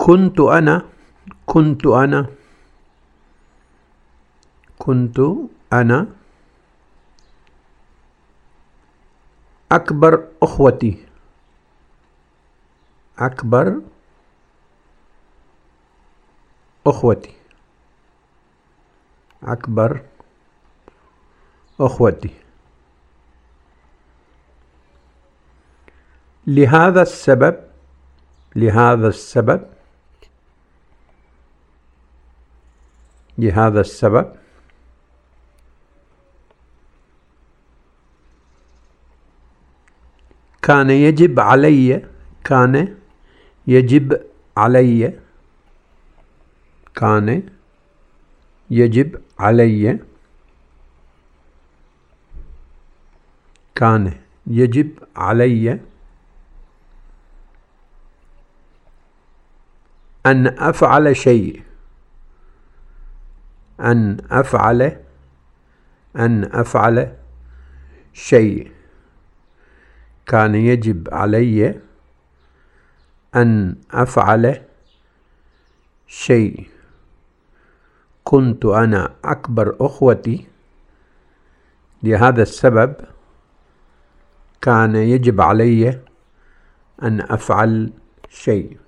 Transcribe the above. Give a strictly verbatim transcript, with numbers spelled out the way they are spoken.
كنت أنا كنت أنا كنت أنا أكبر أخوتي أكبر أخوتي أكبر أخوتي لهذا السبب لهذا السبب لهذا السبب كان يجب علي كان يجب علي كان يجب علي كان يجب علي أن أفعل شيء أن أفعل أن أفعل شيء كان يجب علي أن أفعل شيء كنت أنا أكبر أخوتي لهذا السبب كان يجب علي أن أفعل شيء.